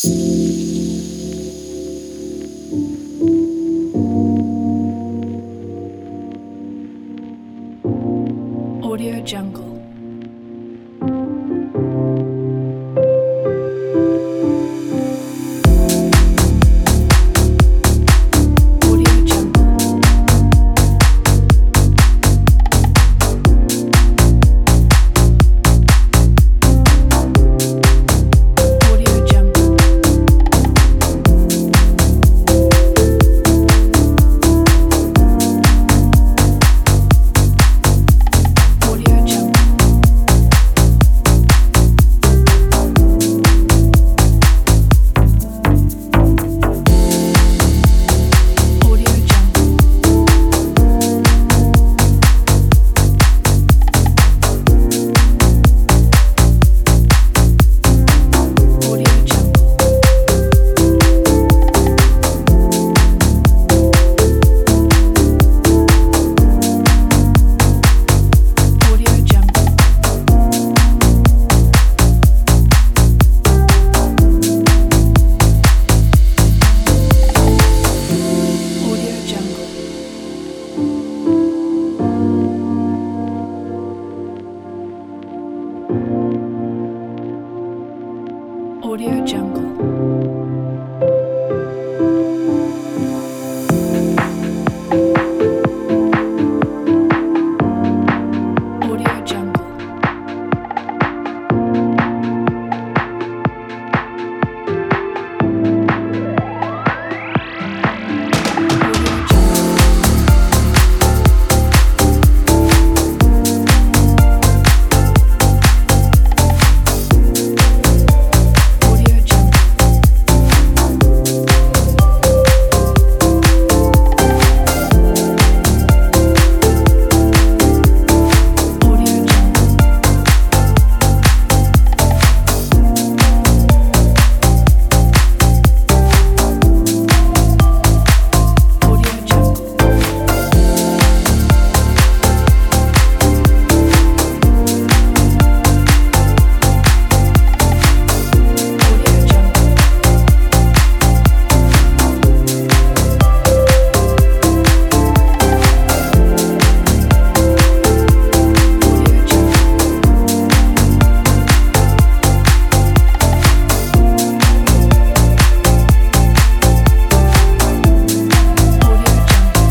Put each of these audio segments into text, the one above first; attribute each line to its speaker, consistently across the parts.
Speaker 1: Audio Jungle. Audio Jungle. Audio Jungle. Audio Jungle. Audio Jungle. Audio Jungle. Audio Jungle. Audio Jungle. Audio Jungle. Audio Jungle. Audio Jungle. Audio Jungle. Audio Jungle. Audio Jungle. Audio Jungle. Audio Jungle. Audio Jungle.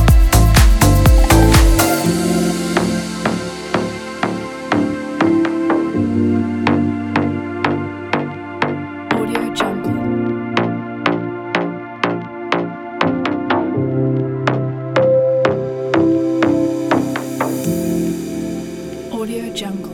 Speaker 1: Audio Jungle. Audio Jungle.